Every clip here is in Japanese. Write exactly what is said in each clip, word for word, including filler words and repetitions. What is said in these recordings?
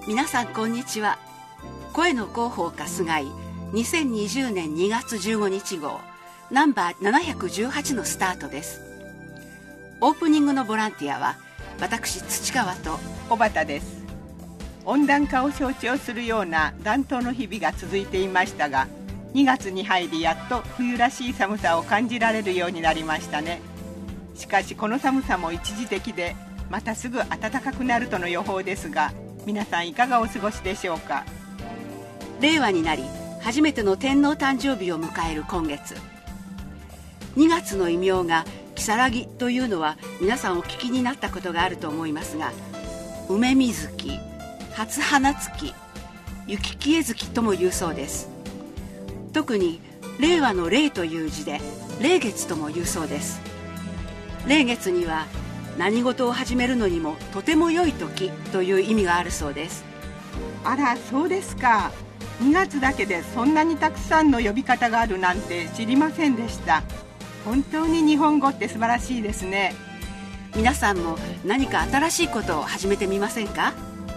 皆さんこんにちは。声の広報春日井にせんにじゅうねんにがつじゅうごにち号ナンバーななひゃくじゅうはちのスタートです。オープニングのボランティアは私土川と小畑です。温暖化を象徴するような暖冬の日々が続いていましたが、にがつに入りやっと冬らしい寒さを感じられるようになりましたね。しかしこの寒さも一時的で、またすぐ暖かくなるとの予報ですが、皆さんいかがお過ごしでしょうか。 令和になり初めての天皇誕生日を迎える今月、にがつの異名が如月というのは皆さんお聞きになったことがあると思いますが、梅水月、初花月、雪消月とも言うそうです。特に令和の令という字で令月とも言うそうです。令月には何事を始めるのにもとても良い時という意味があるそうです。 あら、そうですか。にがつだけでそんなにたくさんの呼び方があるなんて知りませんでした。本当に日本語って素晴らしいですね。 皆さんも何か新しいことを始めてみませんか。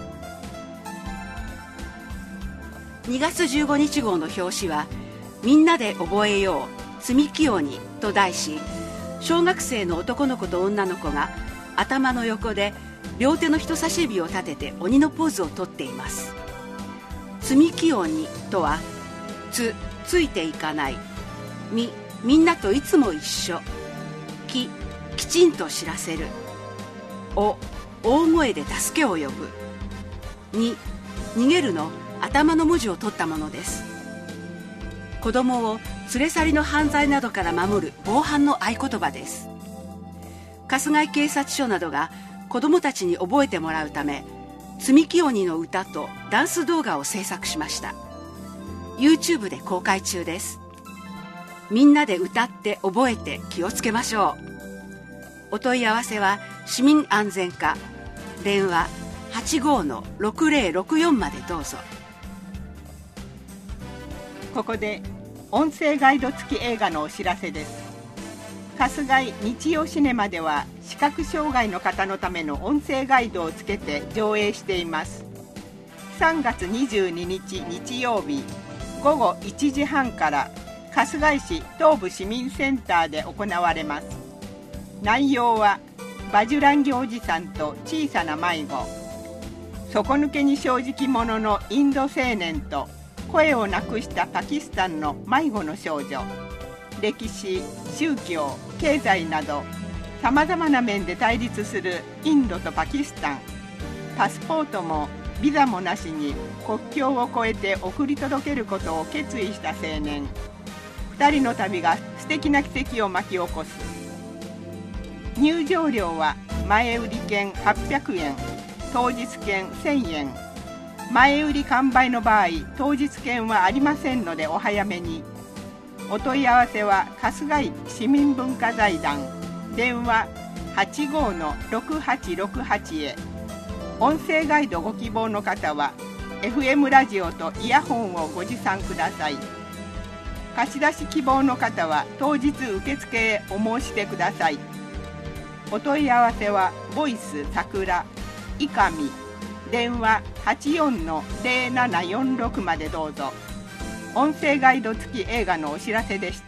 にがつじゅうごにち号の表紙はみんなで覚えよう積み木鬼と題し、小学生の男の子と女の子が頭の横で両手の人差し指を立てて鬼のポーズをとっています。積み木鬼とは、つ、ついていかない、み、みんなといつも一緒、き、きちんと知らせる、お、大声で助けを呼ぶ、に、逃げるの頭の文字を取ったものです。子供を連れ去りの犯罪などから守る防犯の合言葉です。春日井警察署などが子供たちに覚えてもらうため、積み木鬼の歌とダンス動画を制作しました。 YouTube で公開中です。みんなで歌って覚えて気をつけましょう。お問い合わせは市民安全課電話 はちごー ろくぜろろくよん までどうぞ。 ここで音声ガイド付き映画のお知らせです。春日井日曜シネマでは視覚障害の方のための音声ガイドをつけて上映しています。さんがつにじゅうににち日曜日ごごいちじはんから春日井市東部市民センターで行われます。内容はバジュランギおじさんと小さな迷子、底抜けに正直者のインド青年と声をなくしたパキスタンの迷子の少女、歴史、宗教、経済などさまざまな面で対立するインドとパキスタン。パスポートもビザもなしに国境を越えて送り届けることを決意した青年。ふたりの旅が素敵な奇跡を巻き起こす。入場料は前売り券はっぴゃくえん、当日券せんえん。前売り完売の場合、当日券はありませんのでお早めに。お問い合わせは春日井市民文化財団電話 はちごー のろくはちろくはち へ。音声ガイドご希望の方は エフエム ラジオとイヤホンをご持参ください。貸し出し希望の方は当日受付へお申し出ください。お問い合わせはボイス桜伊上電話 はちよん のぜろななよんろく までどうぞ。音声ガイド付き映画のお知らせでした。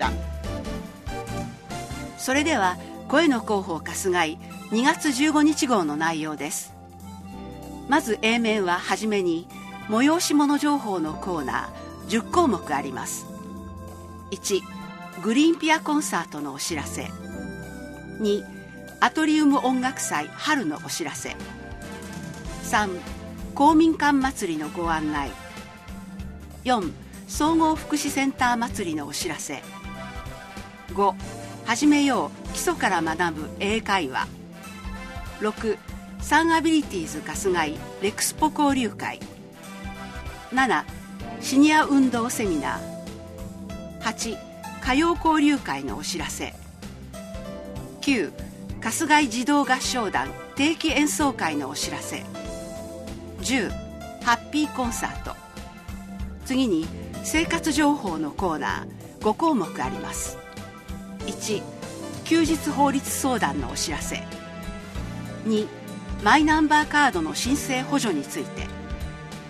それでは声の広報春日井にがつじゅうごにち号の内容です。まず A 面ははじめに催し物情報のコーナーじゅっこうもくあります。いち、グリーンピアコンサートのお知らせ。に、アトリウム音楽祭春のお知らせ。さん、公民館祭りのご案内。よん、総合福祉センター祭りのお知らせ。ご、始めよう基礎から学ぶ英会話。ろく、サンアビリティーズ春日井レクスポ交流会。なな、シニア運動セミナー。はち、歌謡交流会のお知らせ。きゅう、春日井児童合唱団定期演奏会のお知らせ。じゅう、ハッピーコンサート。次に生活情報のコーナーごこうもくあります。いち、休日法律相談のお知らせ。に、マイナンバーカードの申請補助について。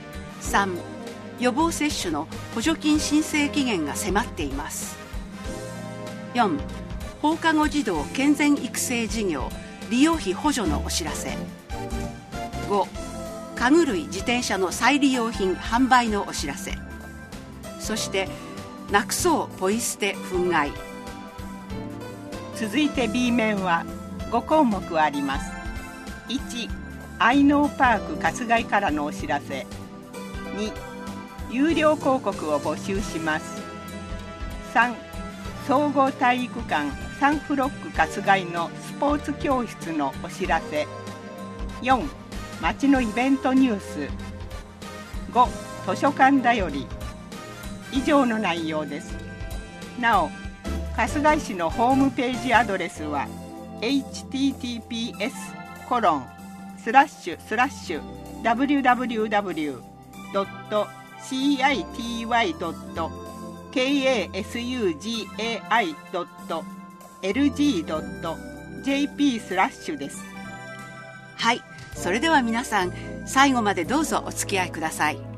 さん、予防接種の補助金申請期限が迫っています。よん、放課後児童健全育成事業利用費補助のお知らせ。ご、家具類自転車の再利用品販売のお知らせ。そしてなくそうポイ捨て憤慨。 続いて B 面はご項目あります。いち、愛農パーク春日井からのお知らせ。に、有料広告を募集します。さん、総合体育館サンフロック春日井のスポーツ教室のお知らせ。よん、町のイベントニュース。ご、図書館だより。以上の内容です。なお、春日井市のホームページアドレスは エイチティーティーピーエスコロンスラッシュスラッシュダブリューダブリューダブリュードットシーアイティーワイドットケーエーエスユージーエーアイドットエルジードットジェーピー スラッシュです。 はい、それでは皆さん最後までどうぞお付き合いください。